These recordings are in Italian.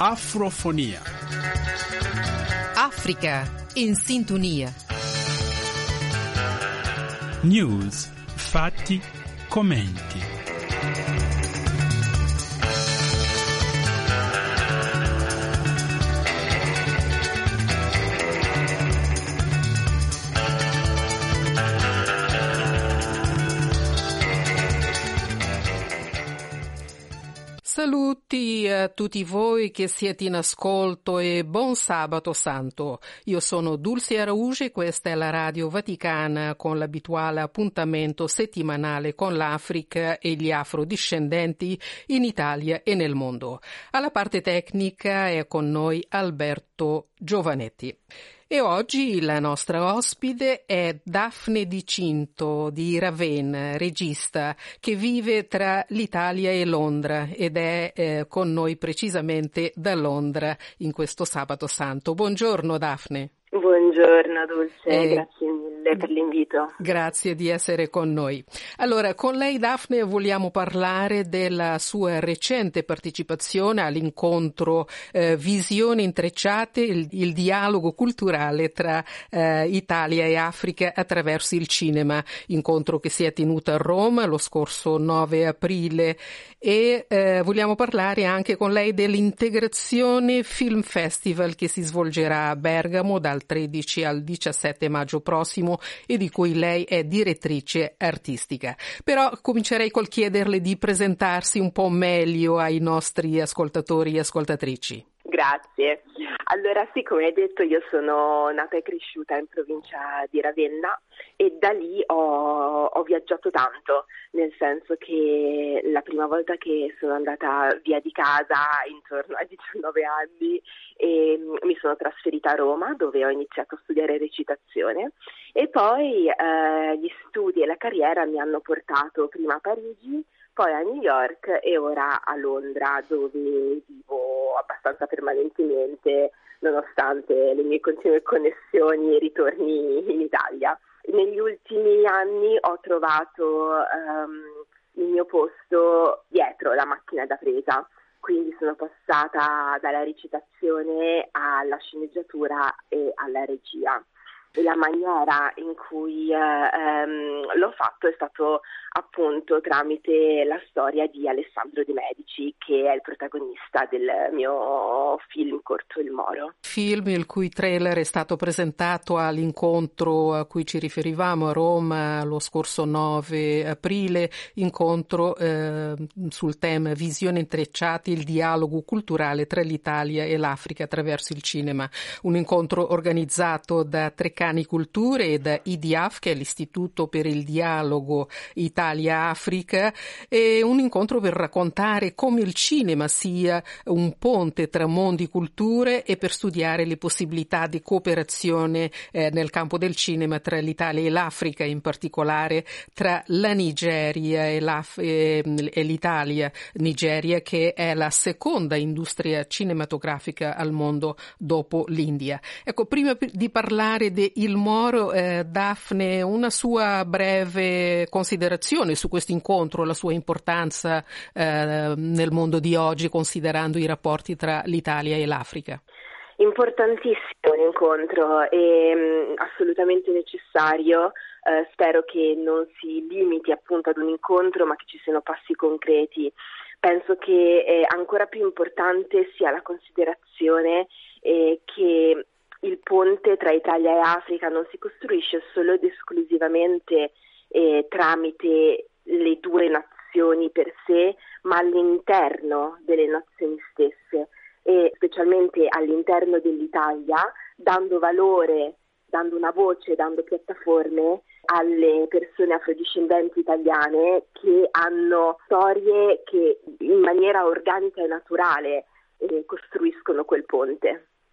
Afrofonia. Africa in sintonia. News, fatti, commenti. Saluti a tutti voi che siete in ascolto e buon sabato santo. Io sono Dulce Arauge e questa è la Radio Vaticana con l'abituale appuntamento settimanale con l'Africa e gli afrodiscendenti in Italia e nel mondo. Alla parte tecnica è con noi Alberto Giovanetti. E oggi la nostra ospite è Daphne Di Cinto di Ravenna, regista, che vive tra l'Italia e Londra ed è con noi precisamente da Londra in questo sabato santo. Buongiorno Daphne. Buongiorno Dulce, grazie mille per l'invito. Grazie di essere con noi. Allora, con lei Daphne vogliamo parlare della sua recente partecipazione all'incontro Visioni Intrecciate, il dialogo culturale tra Italia e Africa attraverso il cinema, incontro che si è tenuto a Roma lo scorso 9 aprile e vogliamo parlare anche con lei dell'Integrazione Film Festival che si svolgerà a Bergamo dal 13 al 17 maggio prossimo e di cui lei è direttrice artistica. Però comincerei col chiederle di presentarsi un po' meglio ai nostri ascoltatori e ascoltatrici. Grazie. Allora sì, come hai detto, io sono nata e cresciuta in provincia di Ravenna e da lì ho viaggiato tanto, nel senso che la prima volta che sono andata via di casa intorno ai 19 anni mi sono trasferita a Roma dove ho iniziato a studiare recitazione e poi gli studi e la carriera mi hanno portato prima a Parigi, poi a New York e ora a Londra dove vivo abbastanza permanentemente nonostante le mie continue connessioni e ritorni in Italia. Negli ultimi anni ho trovato il mio posto dietro la macchina da presa, quindi sono passata dalla recitazione alla sceneggiatura e alla regia. E la maniera in cui l'ho fatto è stato appunto tramite la storia di Alessandro De Medici, che è il protagonista del mio film corto Il Moro. Film il cui trailer è stato presentato all'incontro a cui ci riferivamo a Roma lo scorso 9 aprile, incontro sul tema Visioni Intrecciate, il dialogo culturale tra l'Italia e l'Africa attraverso il cinema. Un incontro organizzato da Treccani Culture e da IDIAF, che è l'Istituto per il Dialogo Italia-Africa, e un incontro per raccontare come il cinema sia un ponte tra mondi e culture e per studiare le possibilità di cooperazione nel campo del cinema tra l'Italia e l'Africa, in particolare tra la Nigeria e l'Italia. Nigeria che è la seconda industria cinematografica al mondo dopo l'India. Ecco, prima di parlare di Il Moro, Daphne, una sua breve considerazione su questo incontro, la sua importanza nel mondo di oggi, considerando i rapporti tra l'Italia e l'Africa. Importantissimo l'incontro e assolutamente necessario. Spero che non si limiti appunto ad un incontro, ma che ci siano passi concreti. Penso che ancora più importante sia la considerazione che il ponte tra Italia e Africa non si costruisce solo ed esclusivamente tramite le due nazioni per sé, ma all'interno delle nazioni stesse e specialmente all'interno dell'Italia, dando valore, dando una voce, dando piattaforme alle persone afrodiscendenti italiane che hanno storie che in maniera organica e naturale costruiscono quel ponte.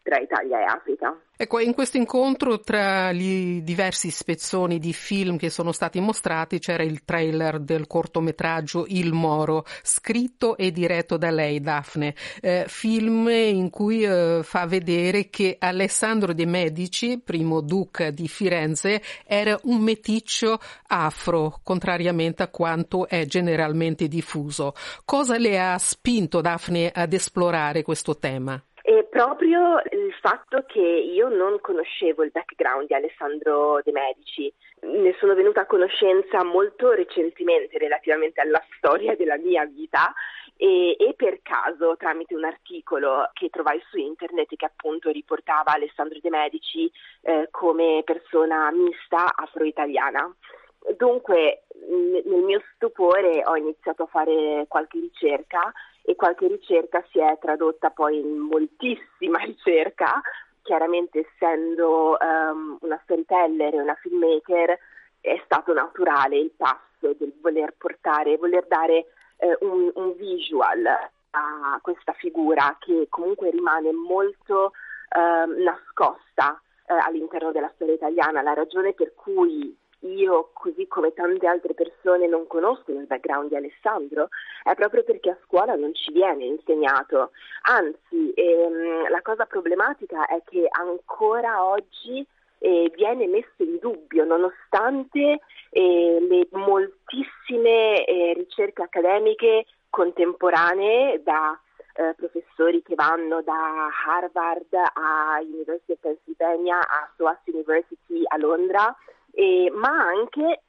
tra Italia e Africa. Ecco, in questo incontro tra gli diversi spezzoni di film che sono stati mostrati c'era il trailer del cortometraggio Il Moro, scritto e diretto da lei, Daphne, film in cui fa vedere che Alessandro de' Medici, primo duca di Firenze, era un meticcio afro, contrariamente a quanto è generalmente diffuso. Cosa le ha spinto, Daphne, ad esplorare questo tema? È proprio il fatto che io non conoscevo il background di Alessandro de' Medici, ne sono venuta a conoscenza molto recentemente relativamente alla storia della mia vita e per caso tramite un articolo che trovai su internet che appunto riportava Alessandro de' Medici come persona mista afro-italiana. Dunque nel mio stupore ho iniziato a fare qualche ricerca e qualche ricerca si è tradotta poi in moltissima ricerca. Chiaramente essendo una storyteller e una filmmaker è stato naturale il passo del voler dare un visual a questa figura che comunque rimane molto nascosta all'interno della storia italiana. La ragione per cui io, così come tante altre persone, non conoscono il background di Alessandro è proprio perché a scuola non ci viene insegnato. Anzi, la cosa problematica è che ancora oggi viene messo in dubbio, nonostante le moltissime ricerche accademiche contemporanee da professori che vanno da Harvard a University of Pennsylvania a SOAS University a Londra, ma anche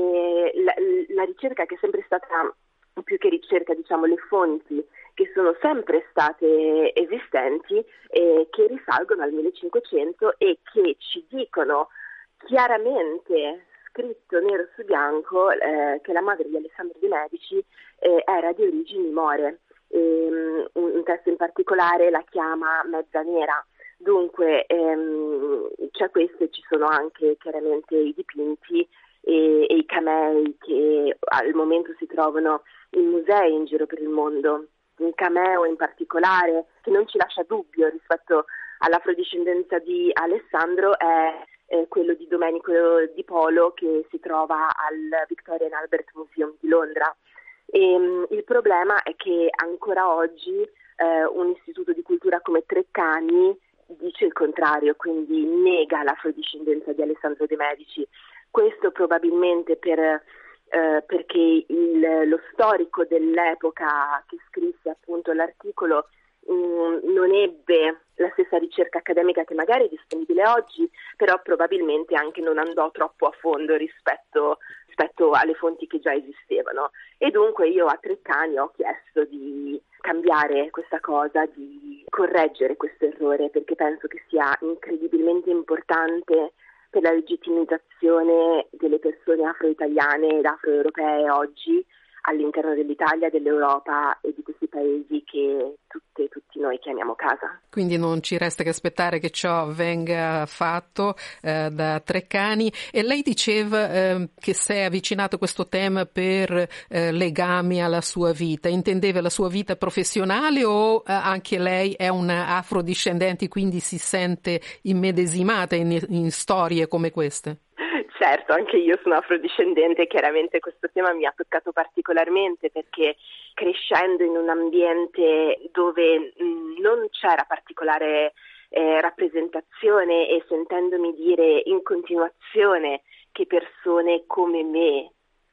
la ricerca che è sempre stata, più che ricerca, diciamo le fonti che sono sempre state esistenti, che risalgono al 1500 e che ci dicono chiaramente, scritto nero su bianco, che la madre di Alessandro de' Medici era di origini more. Un testo in particolare la chiama mezza nera. Dunque c'è questo e ci sono anche chiaramente i dipinti e i camei che al momento si trovano in musei in giro per il mondo. Un cameo in particolare che non ci lascia dubbio rispetto all'afrodiscendenza di Alessandro è quello di Domenico Di Polo che si trova al Victoria and Albert Museum di Londra. Il problema è che ancora oggi un istituto di cultura come Treccani dice il contrario, quindi nega l'afrodiscendenza di Alessandro de' Medici. Questo probabilmente perché lo storico dell'epoca che scrisse appunto l'articolo non ebbe la stessa ricerca accademica che magari è disponibile oggi, però probabilmente anche non andò troppo a fondo rispetto alle fonti che già esistevano. E dunque io a Treccani ho chiesto di cambiare questa cosa, di correggere questo errore, perché penso che sia incredibilmente importante per la legittimizzazione delle persone afro-italiane ed afro-europee oggi all'interno dell'Italia, dell'Europa e di questi paesi che tutti noi chiamiamo casa. Quindi non ci resta che aspettare che ciò venga fatto da Treccani. E lei diceva che si è avvicinato a questo tema per legami alla sua vita. Intendeva la sua vita professionale o anche lei è una afrodiscendente, quindi si sente immedesimata in storie come queste? Certo, anche io sono afrodiscendente e chiaramente questo tema mi ha toccato particolarmente perché crescendo in un ambiente dove non c'era particolare rappresentazione e sentendomi dire in continuazione che persone come me,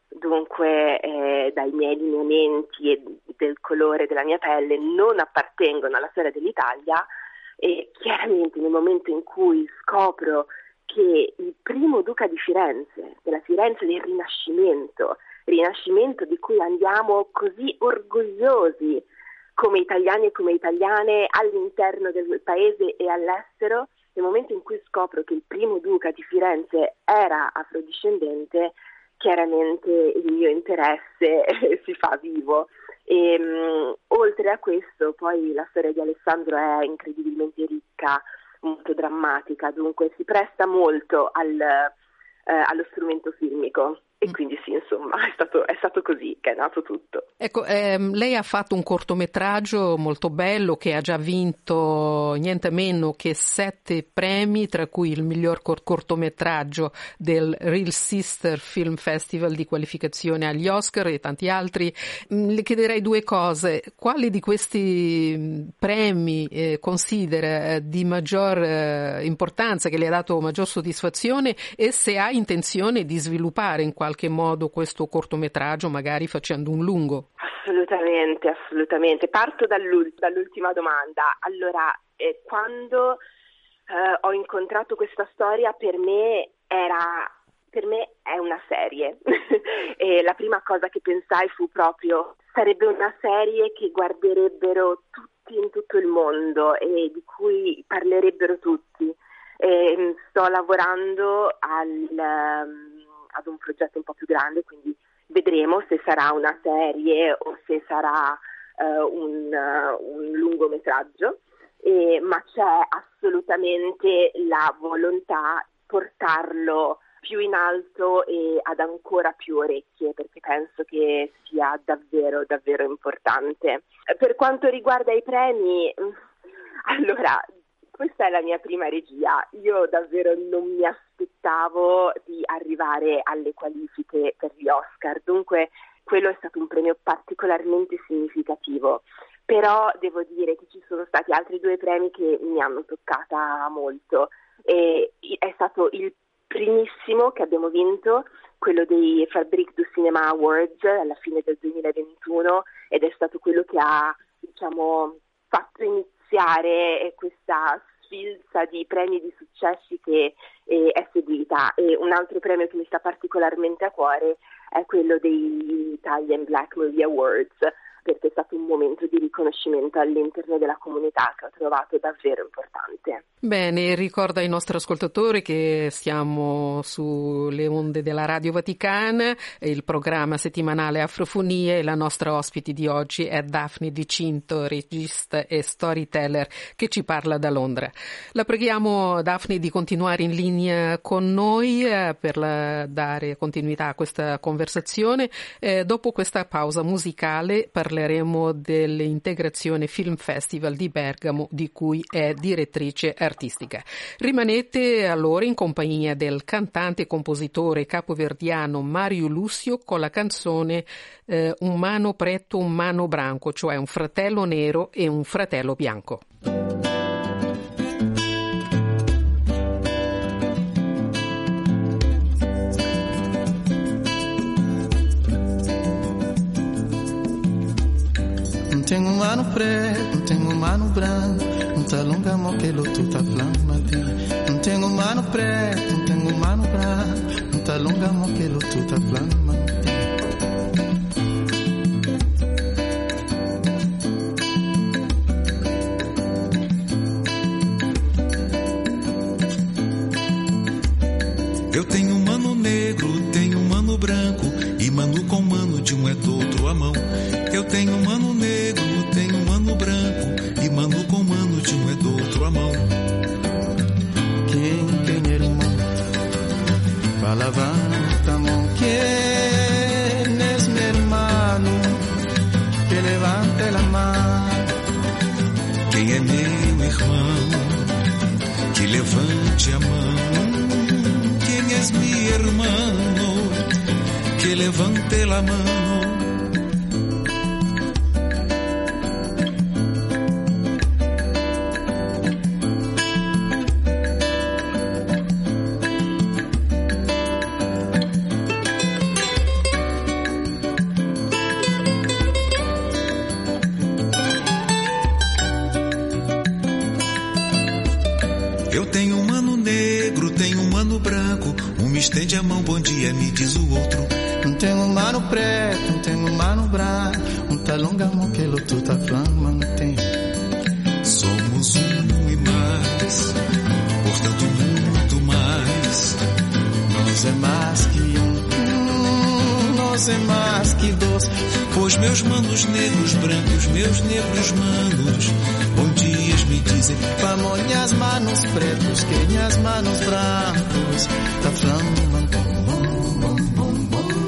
dunque dai miei lineamenti e del colore della mia pelle, non appartengono alla storia dell'Italia, e chiaramente nel momento in cui scopro che il primo duca di Firenze, della Firenze del Rinascimento di cui andiamo così orgogliosi come italiani e come italiane all'interno del paese e all'estero, nel momento in cui scopro che il primo duca di Firenze era afrodiscendente, chiaramente il mio interesse si fa vivo. E oltre a questo poi la storia di Alessandro è incredibilmente ricca, molto drammatica, dunque si presta molto allo strumento filmico E quindi sì, insomma, è stato così che è nato tutto. Ecco, lei ha fatto un cortometraggio molto bello che ha già vinto niente meno che 7 premi, tra cui il miglior cortometraggio del Real Sister Film Festival di qualificazione agli Oscar e tanti altri. Le chiederei 2 cose. Quali di questi premi considera di maggior importanza, che le ha dato maggior soddisfazione, e se ha intenzione di sviluppare in qualche modo questo cortometraggio, magari facendo un lungo? Assolutamente. Parto dall'ultima domanda. Allora, quando ho incontrato questa storia, per me è una serie. E la prima cosa che pensai fu proprio: sarebbe una serie che guarderebbero tutti in tutto il mondo e di cui parlerebbero tutti. Sto lavorando ad un progetto un po' più grande, quindi vedremo se sarà una serie o se sarà un lungometraggio, ma c'è assolutamente la volontà di portarlo più in alto e ad ancora più orecchie, perché penso che sia davvero, davvero importante. Per quanto riguarda i premi, allora, questa è la mia prima regia. Io davvero non mi aspettavo di arrivare alle qualifiche per gli Oscar, dunque quello è stato un premio particolarmente significativo. Però devo dire che ci sono stati altri 2 premi che mi hanno toccata molto. È stato il primissimo che abbiamo vinto, quello dei Fabrique du Cinéma Awards alla fine del 2021, ed è stato quello che ha, fatto iniziare questa sfilza di premi di successi che è seguita. E un altro premio che mi sta particolarmente a cuore è quello degli Italian Black Movie Awards, perché è stato un momento di riconoscimento all'interno della comunità che ho trovato davvero importante. Bene, ricorda ai nostri ascoltatori che siamo sulle onde della Radio Vaticana, il programma settimanale Afrofonie, e la nostra ospite di oggi è Daphne Di Cinto, regista e storyteller che ci parla da Londra. La preghiamo, Daphne, di continuare in linea con noi per dare continuità a questa conversazione. Dopo questa pausa musicale parleremo dell'Integrazione Film Festival di Bergamo, di cui è direttrice artistica. Rimanete allora in compagnia del cantante e compositore capoverdiano Mario Lucio con la canzone Un mano preto, un mano branco, cioè un fratello nero e un fratello bianco. Tenho um mano preto, não tenho um mano branco, não te alonga mo que lo tu tá flamante. Não tenho um mano preto, não tenho um mano branco, não te alonga mo que lo tu tá flamante. Eu tenho um mano negro, tenho um mano branco, e mano com mano de um é do outro a mão. Eu tenho um mano negro, tenho um mano branco, e mano com mano de um é do outro a mão. Quem tem irmão, vai levanta a mão. Quem es mi hermano, que levante la mano. Quem é meu irmão, que levante a mão. Quem és mi hermano, que levante la mano. Eu tenho um mano negro, tenho um mano branco. Um me estende a mão, bom dia, me diz o outro. Não tenho um mano preto, não tenho um mano branco. Um te alonga mo que lo tu tá flamante. Somos um e mais, portanto muito mais. Nós é mais que nós é mais que dois. Pois meus manos negros brancos, meus negros manos, bom dias me dizem. Vamos minhas manos pretos, que minhas manos brancos tá flamando.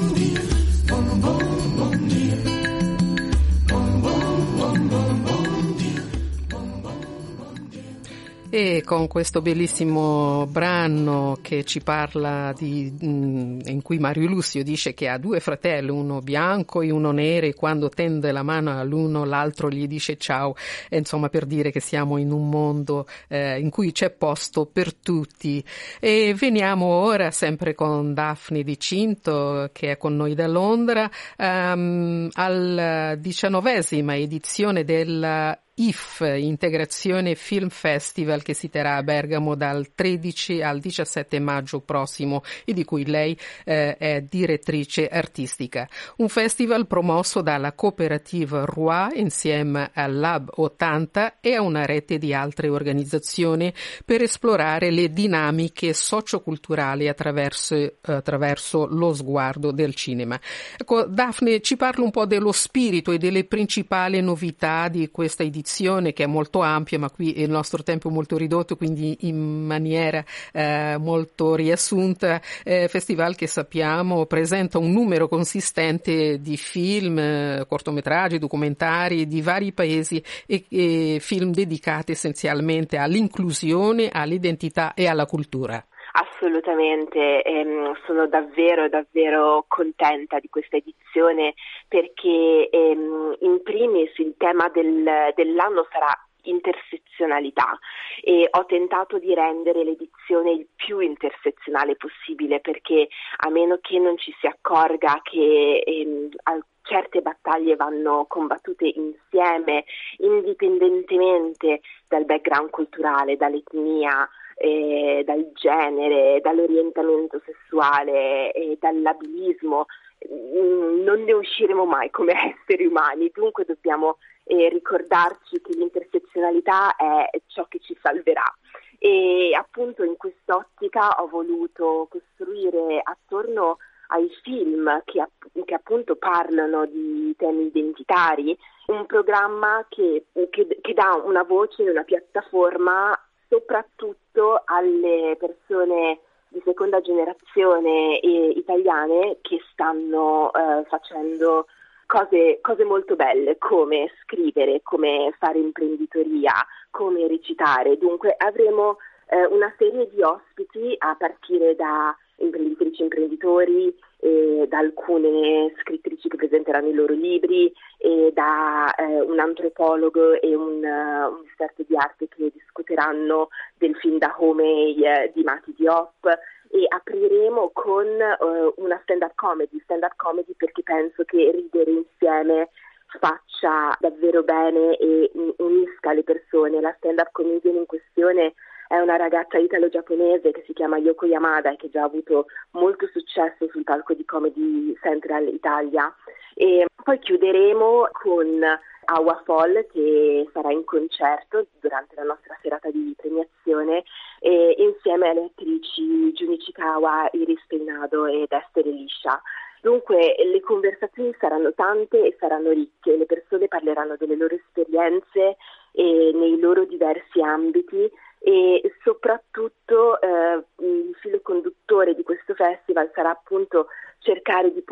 con questo bellissimo brano che ci parla in cui Mario Lussio dice che ha 2 fratelli, uno bianco e uno nero, e quando tende la mano all'uno l'altro gli dice ciao, e insomma per dire che siamo in un mondo in cui c'è posto per tutti. E veniamo ora sempre con Daphne Di Cinto, che è con noi da Londra, alla 19ª edizione del IF, Integrazione Film Festival, che si terrà a Bergamo dal 13 al 17 maggio prossimo e di cui lei è direttrice artistica. Un festival promosso dalla cooperativa RUA insieme al Lab 80 e a una rete di altre organizzazioni per esplorare le dinamiche socioculturali attraverso lo sguardo del cinema. Ecco, Daphne, ci parla un po' dello spirito e delle principali novità di questa edizione, che è molto ampia, ma qui il nostro tempo è molto ridotto, quindi in maniera molto riassunta. Festival che sappiamo presenta un numero consistente di film, cortometraggi, documentari di vari paesi e film dedicati essenzialmente all'inclusione, all'identità e alla cultura. Assolutamente, sono davvero contenta di questa edizione perché in primis il tema dell'anno sarà intersezionalità e ho tentato di rendere l'edizione il più intersezionale possibile, perché a meno che non ci si accorga che certe battaglie vanno combattute insieme, indipendentemente dal background culturale, dall'etnia, dal genere, dall'orientamento sessuale e dall'abilismo, non ne usciremo mai come esseri umani. Dunque dobbiamo ricordarci che l'intersezionalità è ciò che ci salverà, e appunto in quest'ottica ho voluto costruire attorno ai film che appunto parlano di temi identitari un programma che dà una voce e una piattaforma soprattutto alle persone di seconda generazione italiane che stanno facendo cose molto belle, come scrivere, come fare imprenditoria, come recitare. Dunque avremo una serie di ospiti a partire da imprenditrici e imprenditori, da alcune scrittrici che presenteranno i loro libri, e da un antropologo e un esperto di arte che discuteranno del film Dahomey di Mati Diop, e apriremo con una stand-up comedy perché penso che ridere insieme faccia davvero bene e unisca le persone. La stand-up comedian in questione è una ragazza italo-giapponese che si chiama Yoko Yamada e che già ha avuto molto successo sul palco di Comedy Central Italia. E poi chiuderemo con Awa Fall, che sarà in concerto durante la nostra serata di premiazione insieme alle attrici Junichi Kawa, Iris Peinado ed Esther Elisha. Dunque le conversazioni saranno tante e saranno ricche, le persone parleranno delle loro esperienze nei loro diversi ambiti, e soprattutto il filo conduttore di questo festival sarà appunto cercare di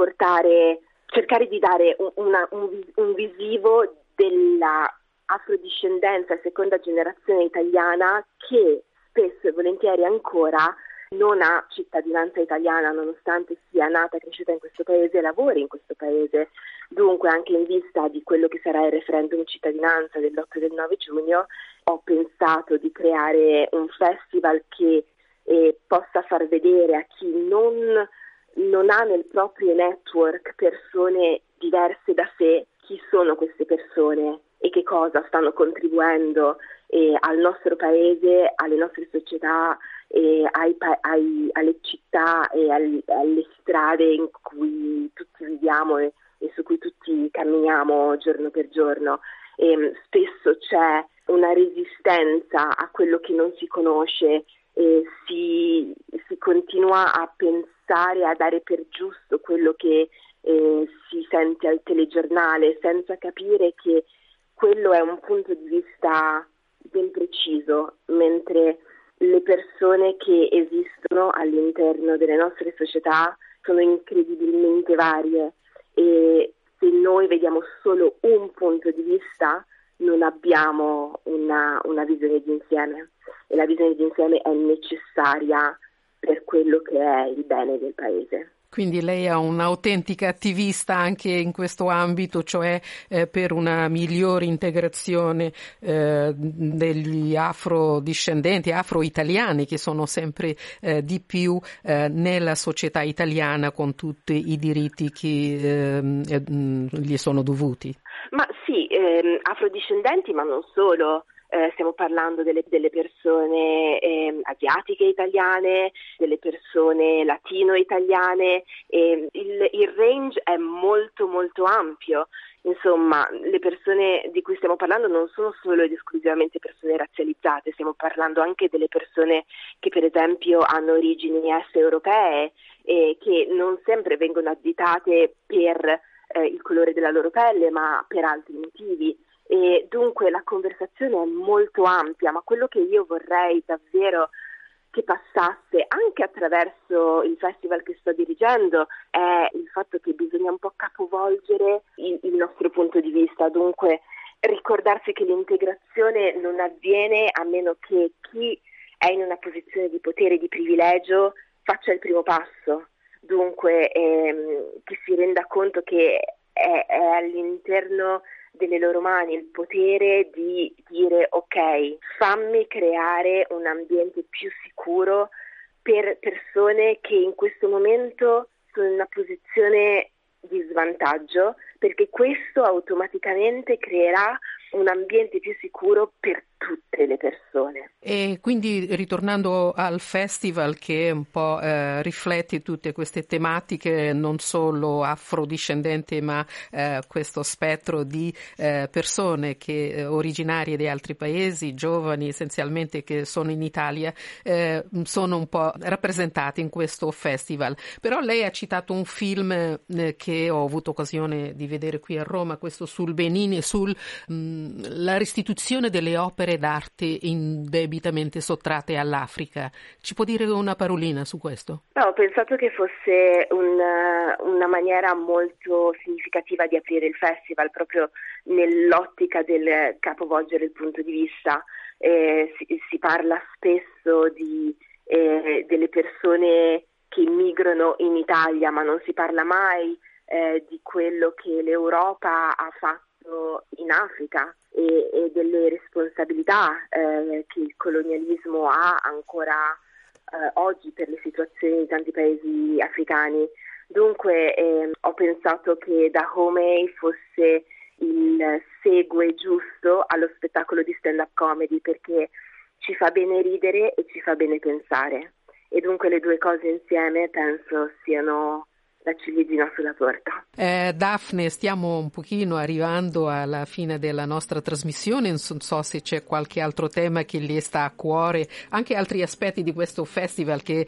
dare un visivo della afrodiscendenza seconda generazione italiana che spesso e volentieri ancora non ha cittadinanza italiana, nonostante sia nata e cresciuta in questo paese e lavori in questo paese. Dunque, anche in vista di quello che sarà il referendum cittadinanza dell'8 e del 9 giugno, ho pensato di creare un festival che possa far vedere a chi non ha nel proprio network persone diverse da sé chi sono queste persone e che cosa stanno contribuendo al nostro paese, alle nostre società, alle città e alle strade in cui tutti viviamo e su cui tutti camminiamo giorno per giorno. Spesso c'è una resistenza a quello che non si conosce, si continua a pensare, a dare per giusto quello che si sente al telegiornale, senza capire che quello è un punto di vista ben preciso, mentre le persone che esistono all'interno delle nostre società sono incredibilmente varie, e se noi vediamo solo un punto di vista non abbiamo una visione d'insieme, e la visione d'insieme è necessaria per quello che è il bene del paese. Quindi lei è un'autentica attivista anche in questo ambito, cioè per una migliore integrazione degli afrodiscendenti, afro-italiani, che sono sempre di più nella società italiana, con tutti i diritti che gli sono dovuti. Ma sì, afrodiscendenti, ma non solo. Stiamo parlando delle persone asiatiche italiane, delle persone latino-italiane, il range è molto molto ampio. Insomma, le persone di cui stiamo parlando non sono solo ed esclusivamente persone razzializzate, stiamo parlando anche delle persone che per esempio hanno origini est-europee e che non sempre vengono additate per il colore della loro pelle, ma per altri motivi. E dunque la conversazione è molto ampia, ma quello che io vorrei davvero che passasse anche attraverso il festival che sto dirigendo è il fatto che bisogna un po' capovolgere il nostro punto di vista, dunque ricordarsi che l'integrazione non avviene a meno che chi è in una posizione di potere e di privilegio faccia il primo passo, dunque che si renda conto che è all'interno delle loro mani il potere di dire ok, fammi creare un ambiente più sicuro per persone che in questo momento sono in una posizione di svantaggio, perché questo automaticamente creerà un ambiente più sicuro per tutte le persone. E quindi ritornando al festival che un po' riflette tutte queste tematiche, non solo afrodiscendenti, ma questo spettro di persone che originarie di altri paesi, giovani essenzialmente che sono in Italia, sono un po' rappresentati in questo festival. Però lei ha citato un film che ho avuto occasione di vedere qui a Roma, questo sul Benin, la restituzione delle opere d'arte indebitamente sottratte all'Africa. Ci può dire una parolina su questo? No, ho pensato che fosse una maniera molto significativa di aprire il festival, proprio nell'ottica del capovolgere il punto di vista. Si parla spesso delle persone che immigrano in Italia, ma non si parla mai di quello che l'Europa ha fatto in Africa e delle responsabilità che il colonialismo ha ancora oggi per le situazioni di tanti paesi africani. Dunque ho pensato che Dahomey fosse il segue giusto allo spettacolo di stand-up comedy, perché ci fa bene ridere e ci fa bene pensare, e dunque le due cose insieme penso siano la ciliegina sulla torta. Daphne, stiamo un pochino arrivando alla fine della nostra trasmissione, non so se c'è qualche altro tema che le sta a cuore, anche altri aspetti di questo festival che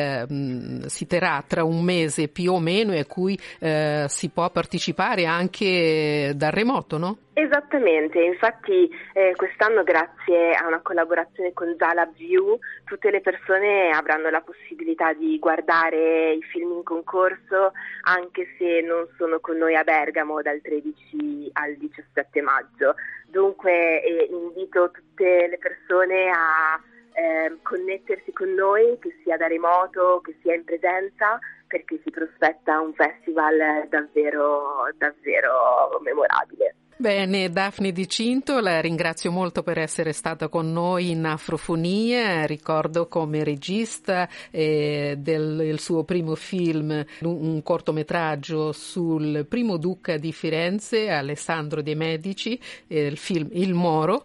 si terrà tra un mese più o meno e a cui si può partecipare anche da remoto, no? Esattamente, infatti quest'anno grazie a una collaborazione con Zala View tutte le persone avranno la possibilità di guardare i film in concorso anche se non sono con noi a Bergamo dal 13 al 17 maggio. Dunque invito tutte le persone a connettersi con noi, che sia da remoto, che sia in presenza, perché si prospetta un festival davvero, davvero memorabile. Bene, Daphne Di Cinto, la ringrazio molto per essere stata con noi in Afrofonia. Ricordo come regista del suo primo film, un cortometraggio sul primo duca di Firenze, Alessandro de' Medici, il film Il Moro,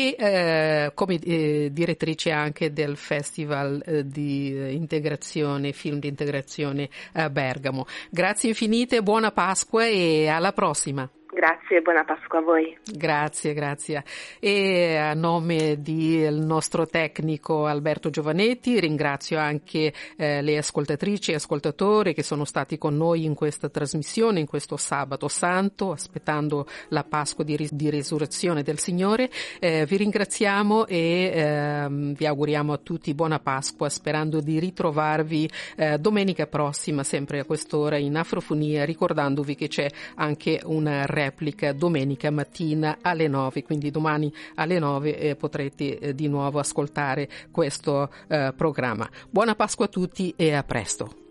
e come direttrice anche del Festival di integrazione, film di integrazione a Bergamo. Grazie infinite, buona Pasqua e alla prossima. Grazie, buona Pasqua a voi. Grazie. E a nome del nostro tecnico Alberto Giovanetti ringrazio anche le ascoltatrici e ascoltatori che sono stati con noi in questa trasmissione, in questo sabato santo, aspettando la Pasqua di risurrezione del Signore. Vi ringraziamo e vi auguriamo a tutti buona Pasqua, sperando di ritrovarvi domenica prossima, sempre a quest'ora in Afrofonia, ricordandovi che c'è anche una replica replica domenica mattina alle 9, quindi domani alle 9 potrete di nuovo ascoltare questo programma. Buona Pasqua a tutti e a presto.